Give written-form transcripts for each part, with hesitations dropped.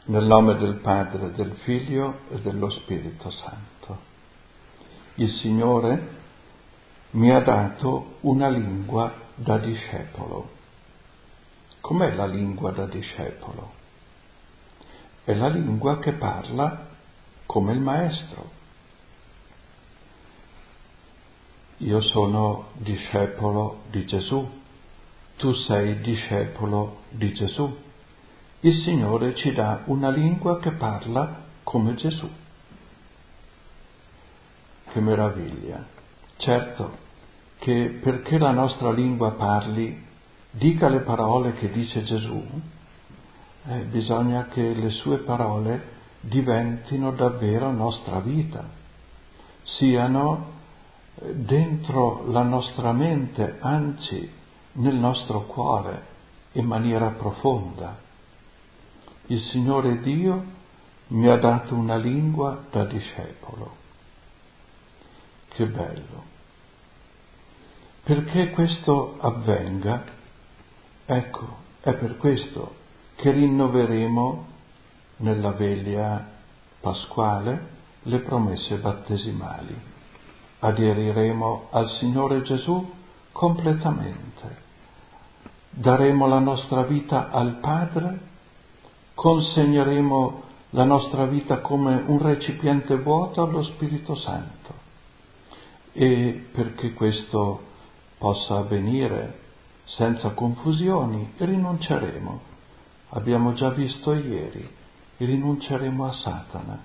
Nel nome del Padre, del Figlio e dello Spirito Santo. Il Signore mi ha dato una lingua da discepolo. Com'è la lingua da discepolo? È la lingua che parla come il Maestro. Io sono discepolo di Gesù, tu sei discepolo di Gesù. Il Signore ci dà una lingua che parla come Gesù. Che meraviglia! Certo che perché la nostra lingua parli, dica le parole che dice Gesù, bisogna che le sue parole diventino davvero nostra vita, siano dentro la nostra mente, anzi nel nostro cuore, in maniera profonda. Il Signore Dio mi ha dato una lingua da discepolo. Che bello! Perché questo avvenga, ecco, è per questo che rinnoveremo nella veglia pasquale le promesse battesimali. Aderiremo al Signore Gesù completamente. Daremo la nostra vita al Padre, consegneremo la nostra vita come un recipiente vuoto allo Spirito Santo. E perché questo possa avvenire senza confusioni, rinunceremo. Abbiamo già visto ieri, rinunceremo a Satana,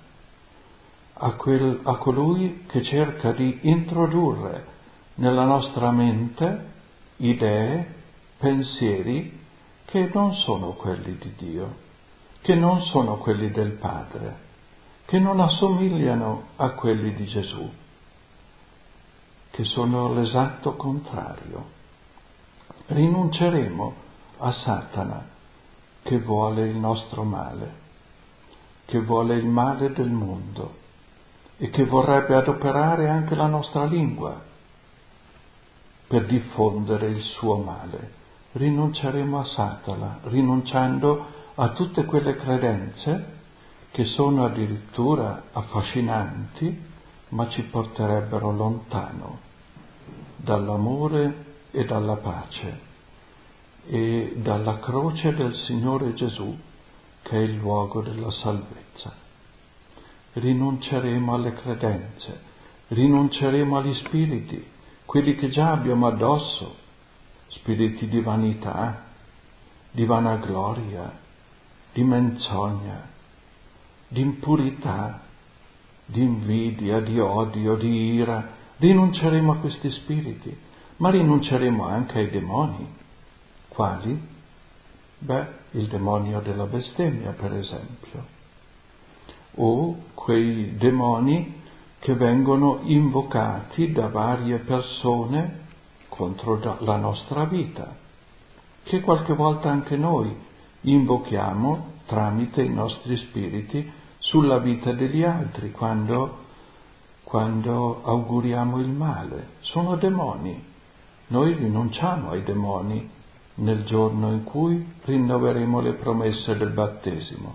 a colui che cerca di introdurre nella nostra mente idee, pensieri che non sono quelli di Dio, che non sono quelli del Padre, che non assomigliano a quelli di Gesù, che sono l'esatto contrario. Rinunceremo a Satana, che vuole il nostro male, che vuole il male del mondo e che vorrebbe adoperare anche la nostra lingua per diffondere il suo male. Rinunceremo a Satana, rinunciando a tutte quelle credenze che sono addirittura affascinanti, ma ci porterebbero lontano dall'amore e dalla pace e dalla croce del Signore Gesù, che è il luogo della salvezza. Rinunceremo alle credenze, rinunceremo agli spiriti, quelli che già abbiamo addosso, spiriti di vanità, di vanagloria, di menzogna, di impurità, di invidia, di odio, di ira. Rinunceremo a questi spiriti, ma rinunceremo anche ai demoni. Quali? Il demonio della bestemmia, per esempio, o quei demoni che vengono invocati da varie persone contro la nostra vita, che qualche volta anche noi invochiamo tramite i nostri spiriti sulla vita degli altri, quando auguriamo il male. Sono demoni. Noi rinunciamo ai demoni nel giorno in cui rinnoveremo le promesse del battesimo.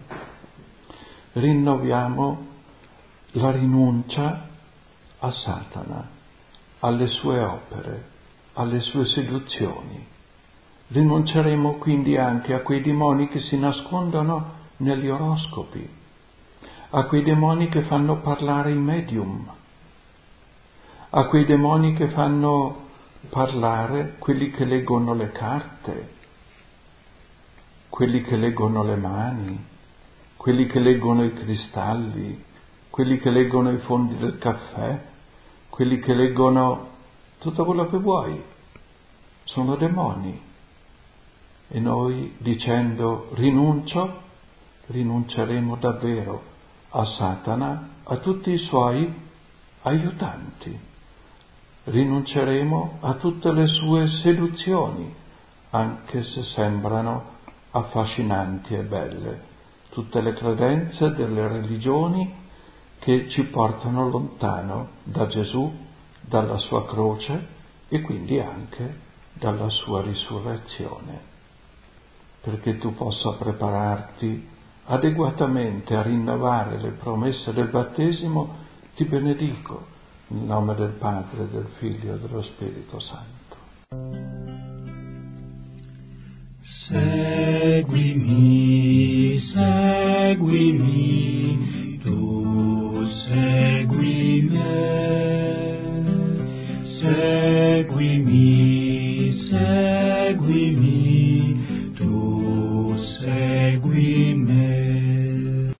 Rinnoviamo la rinuncia a Satana, alle sue opere, alle sue seduzioni. Rinunceremo quindi anche a quei demoni che si nascondono negli oroscopi, a quei demoni che fanno parlare i medium, a quei demoni che fanno parlare quelli che leggono le carte, quelli che leggono le mani, quelli che leggono i cristalli, quelli che leggono i fondi del caffè, quelli che leggono tutto quello che vuoi. Sono demoni. E noi, dicendo rinunceremo davvero a Satana, a tutti i suoi aiutanti. Rinunceremo a tutte le sue seduzioni, anche se sembrano affascinanti e belle, tutte le credenze delle religioni che ci portano lontano da Gesù, dalla sua croce e quindi anche dalla sua risurrezione. Perché tu possa prepararti adeguatamente a rinnovare le promesse del battesimo, ti benedico nel nome del Padre, del Figlio e dello Spirito Santo. Seguimi, seguimi, tu segui me. Seguimi, seguimi.